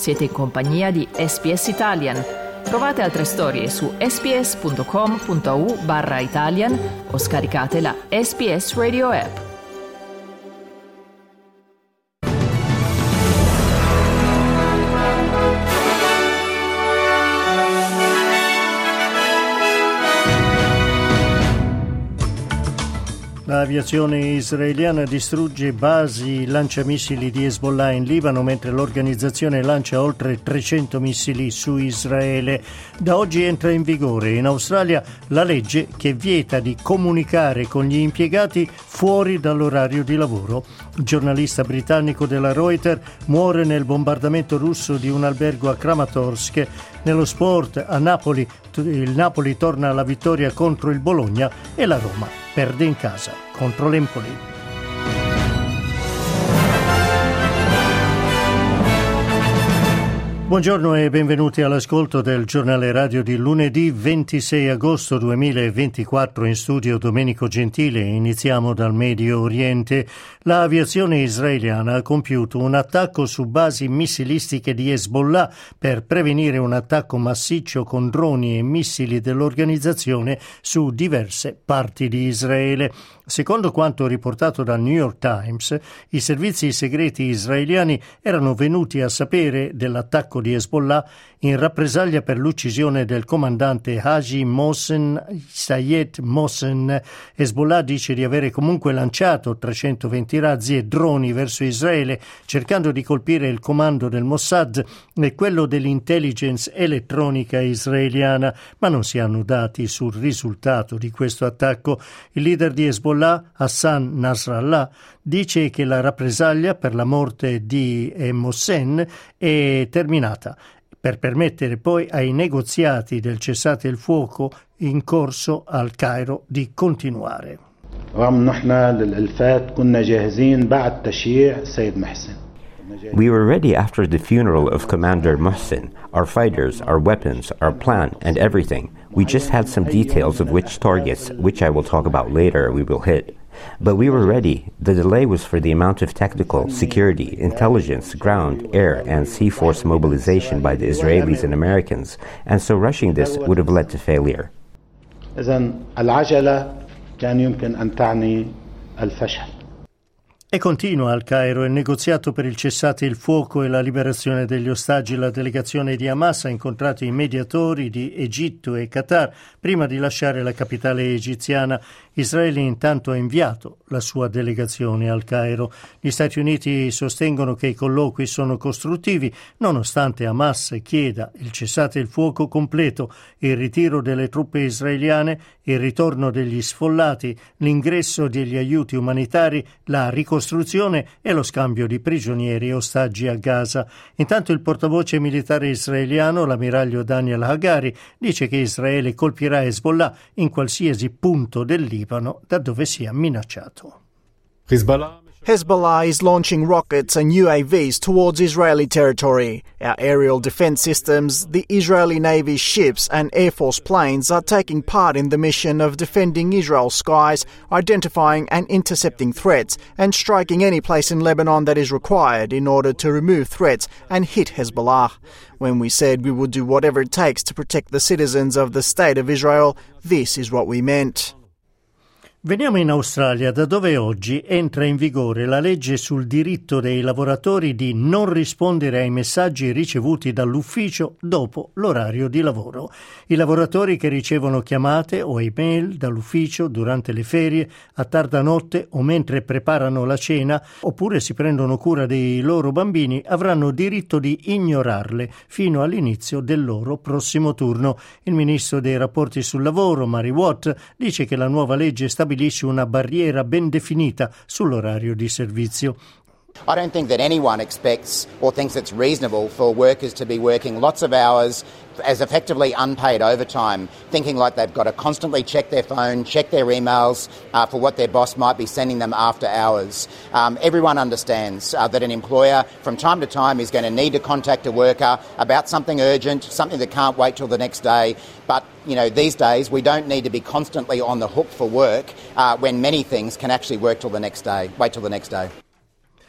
Siete in compagnia di SBS Italian. Trovate altre storie su sbs.com.au/Italian o scaricate la SBS Radio app. L'aviazione israeliana distrugge basi lanciamissili di Hezbollah in Libano, mentre l'organizzazione lancia oltre 300 missili su Israele. Da oggi entra in vigore in Australia la legge che vieta di comunicare con gli impiegati fuori dall'orario di lavoro. Il giornalista britannico della Reuters muore nel bombardamento russo di un albergo a Kramatorsk. Nello sport, a Napoli, il Napoli torna alla vittoria contro il Bologna e la Roma perde in casa contro l'Empoli. Buongiorno e benvenuti all'ascolto del giornale radio di lunedì 26 agosto 2024. In studio Domenico Gentile. Iniziamo dal Medio Oriente. L'aviazione israeliana ha compiuto un attacco su basi missilistiche di Hezbollah per prevenire un attacco massiccio con droni e missili dell'organizzazione su diverse parti di Israele. Secondo quanto riportato dal New York Times, i servizi segreti israeliani erano venuti a sapere dell'attacco di Hezbollah in rappresaglia per l'uccisione del comandante Haji Sayed Mohsen. Hezbollah dice di avere comunque lanciato 320 razzi e droni verso Israele, cercando di colpire il comando del Mossad e quello dell'intelligence elettronica israeliana, ma non si hanno dati sul risultato di questo attacco. Il leader di Hezbollah, Hassan Nasrallah, dice che la rappresaglia per la morte di Mohsen è terminata, per permettere poi ai negoziati del cessate il fuoco in corso al Cairo di continuare. We were ready after the funeral of Commander Mohsen. Our fighters, our weapons, our plan, and everything. We just had some details of which targets, which I will talk about later, we will hit. But we were ready. The delay was for the amount of technical, security, intelligence, ground, air, and sea force mobilization by the Israelis and Americans, and so rushing this would have led to failure. إذن العجلة كان يمكن أن تعني الفشل. E continua al Cairo il negoziato per il cessate il fuoco e la liberazione degli ostaggi. La delegazione di Hamas ha incontrato i mediatori di Egitto e Qatar prima di lasciare la capitale egiziana. Israele intanto ha inviato la sua delegazione al Cairo. Gli Stati Uniti sostengono che i colloqui sono costruttivi, nonostante Hamas chieda il cessate il fuoco completo, il ritiro delle truppe israeliane, il ritorno degli sfollati, l'ingresso degli aiuti umanitari, la ricostruzione e lo scambio di prigionieri e ostaggi a Gaza. Intanto il portavoce militare israeliano, l'ammiraglio Daniel Hagari, dice che Israele colpirà Hezbollah in qualsiasi punto del Libano da dove sia minacciato. Hezbollah is launching rockets and UAVs towards Israeli territory. Our aerial defense systems, the Israeli Navy's ships and Air Force planes are taking part in the mission of defending Israel's skies, identifying and intercepting threats, and striking any place in Lebanon that is required in order to remove threats and hit Hezbollah. When we said we would do whatever it takes to protect the citizens of the State of Israel, this is what we meant. Veniamo in Australia, da dove oggi entra in vigore la legge sul diritto dei lavoratori di non rispondere ai messaggi ricevuti dall'ufficio dopo l'orario di lavoro. I lavoratori che ricevono chiamate o email dall'ufficio durante le ferie, a tarda notte o mentre preparano la cena, oppure si prendono cura dei loro bambini, avranno diritto di ignorarle fino all'inizio del loro prossimo turno. Il ministro dei rapporti sul lavoro, Mary Watt, dice che la nuova legge stabilisce una barriera ben definita sull'orario di servizio. I don't think that anyone expects or thinks it's reasonable for workers to be working lots of hours as effectively unpaid overtime, thinking like they've got to constantly check their phone, check their emails for what their boss might be sending them after hours. Everyone understands that an employer from time to time is going to need to contact a worker about something urgent, something that can't wait till the next day. But, you know, these days we don't need to be constantly on the hook for work when many things can actually work till the next day, wait till the next day.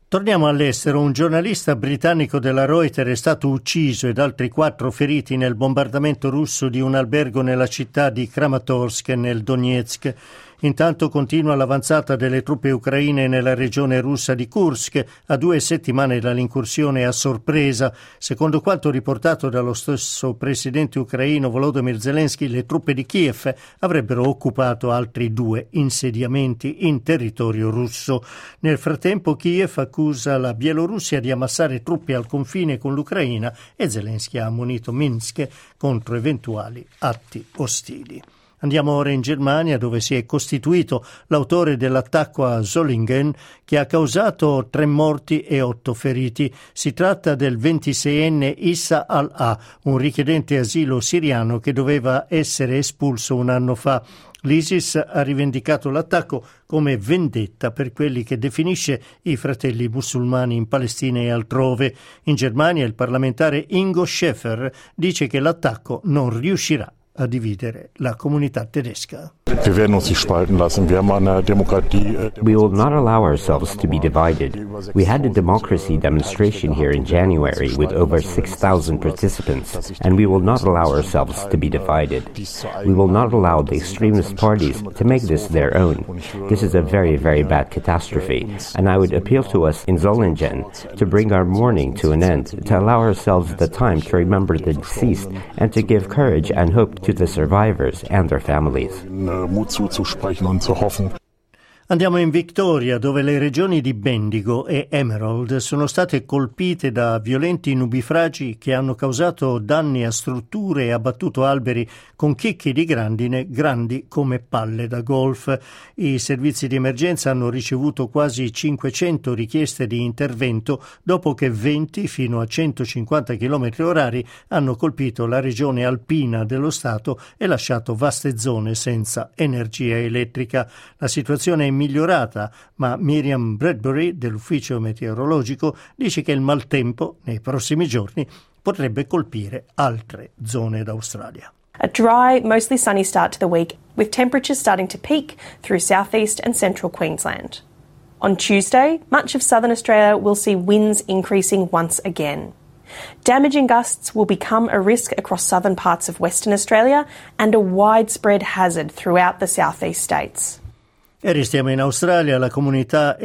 Torniamo all'estero. Un giornalista britannico della Reuters è stato ucciso ed altri 4 feriti nel bombardamento russo di un albergo nella città di Kramatorsk nel Donetsk. Intanto continua l'avanzata delle truppe ucraine nella regione russa di Kursk, a 2 settimane dall'incursione a sorpresa. Secondo quanto riportato dallo stesso presidente ucraino Volodymyr Zelensky, le truppe di Kiev avrebbero occupato altri 2 insediamenti in territorio russo. Nel frattempo Kiev accusa la Bielorussia di ammassare truppe al confine con l'Ucraina e Zelensky ha ammonito Minsk contro eventuali atti ostili. Andiamo ora in Germania, dove si è costituito l'autore dell'attacco a Solingen che ha causato 3 morti e 8 feriti. Si tratta del 26enne Issa al-A, un richiedente asilo siriano che doveva essere espulso un anno fa. L'ISIS ha rivendicato l'attacco come vendetta per quelli che definisce i fratelli musulmani in Palestina e altrove. In Germania il parlamentare Ingo Schäfer dice che l'attacco non riuscirà a dividere la comunità tedesca. Wir werden uns nicht spalten lassen. Wir haben eine Demokratie. We will not allow ourselves to be divided. We had a democracy demonstration here in January with over 6,000 participants, and we will not allow ourselves to be divided. We will not allow the extremist parties to make this their own. This is a very, very bad catastrophe, and I would appeal to us in Solingen to bring our mourning to an end, to allow ourselves the time to remember the deceased, and to give courage and hope to the survivors and their families. Mut zuzusprechen und zu hoffen. Andiamo in Victoria, dove le regioni di Bendigo e Emerald sono state colpite da violenti nubifragi che hanno causato danni a strutture e abbattuto alberi con chicchi di grandine grandi come palle da golf. I servizi di emergenza hanno ricevuto quasi 500 richieste di intervento dopo che 20 fino a 150 km/h hanno colpito la regione alpina dello Stato e lasciato vaste zone senza energia elettrica. La situazione è migliorata, ma Miriam Bradbury dell'ufficio meteorologico dice che il maltempo nei prossimi giorni potrebbe colpire altre zone d'Australia. A dry, mostly sunny start to the week, with temperatures starting to peak through southeast and central Queensland. On Tuesday, much of southern Australia will see winds increasing once again. Damaging gusts will become a risk across southern parts of Western Australia and a widespread hazard throughout the southeast states. E restiamo in Australia. La comunità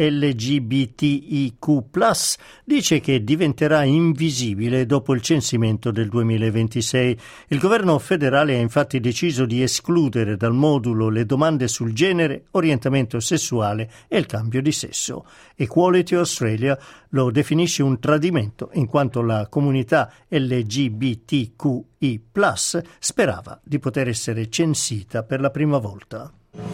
LGBTIQ+ dice che diventerà invisibile dopo il censimento del 2026. Il governo federale ha infatti deciso di escludere dal modulo le domande sul genere, orientamento sessuale e il cambio di sesso. Equality Australia lo definisce un tradimento in quanto la comunità LGBTQI+ sperava di poter essere censita per la prima volta.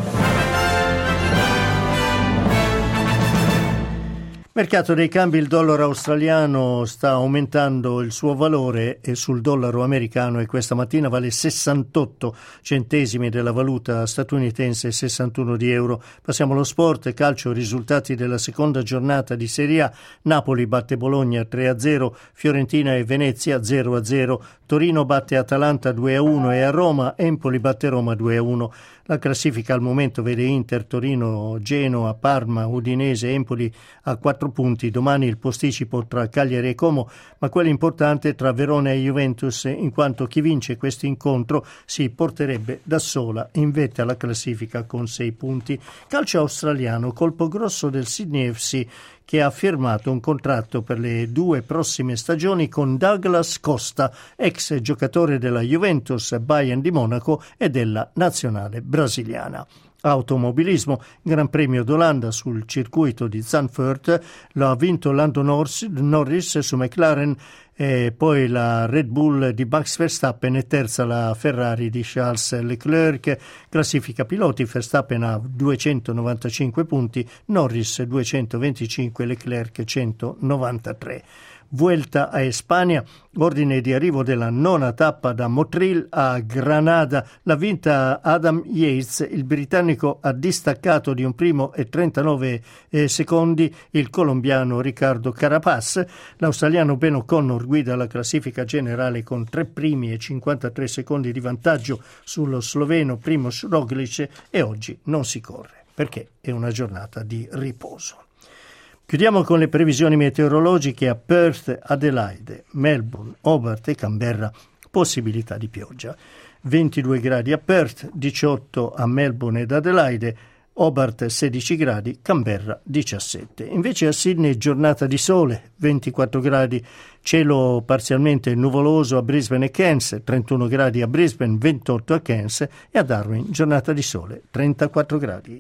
Mercato dei cambi, il dollaro australiano sta aumentando il suo valore e sul dollaro americano e questa mattina vale 68 centesimi della valuta statunitense, 61 di euro. Passiamo allo sport, calcio, risultati della seconda giornata di Serie A. Napoli batte Bologna 3-0, Fiorentina e Venezia 0-0, Torino batte Atalanta 2-1 e a Roma Empoli batte Roma 2-1. La classifica al momento vede Inter, Torino, Genoa, Parma, Udinese, Empoli a 4 punti. Domani il posticipo tra Cagliari e Como, ma quello importante tra Verona e Juventus, in quanto chi vince questo incontro si porterebbe da sola in vetta alla classifica con 6 punti. Calcio australiano, colpo grosso del Sydney FC, che ha firmato un contratto per le 2 prossime stagioni con Douglas Costa, ex giocatore della Juventus, Bayern di Monaco e della nazionale brasiliana. Automobilismo, Gran Premio d'Olanda sul circuito di Zandvoort, lo ha vinto Lando Norris su McLaren e poi la Red Bull di Max Verstappen e terza la Ferrari di Charles Leclerc. Classifica piloti, Verstappen ha 295 punti, Norris 225, Leclerc 193. Vuelta a Spagna, ordine di arrivo della 9ª tappa da Motril a Granada. L'ha vinta Adam Yates, il britannico ha distaccato di 1 primo e 39 secondi il colombiano Ricardo Carapaz. L'australiano Ben O'Connor guida la classifica generale con 3 primi e 53 secondi di vantaggio sullo sloveno Primož Roglič e oggi non si corre perché è una giornata di riposo. Chiudiamo con le previsioni meteorologiche a Perth, Adelaide, Melbourne, Hobart e Canberra. Possibilità di pioggia. 22 gradi a Perth, 18 a Melbourne ed Adelaide, Hobart 16 gradi, Canberra 17. Invece a Sydney giornata di sole, 24 gradi, cielo parzialmente nuvoloso a Brisbane e Cairns, 31 gradi a Brisbane, 28 a Cairns e a Darwin giornata di sole, 34 gradi.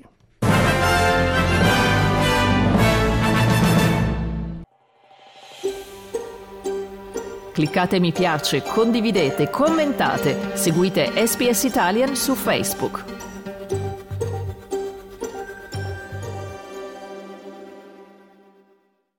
Cliccate mi piace, condividete, commentate, seguite SBS Italian su Facebook.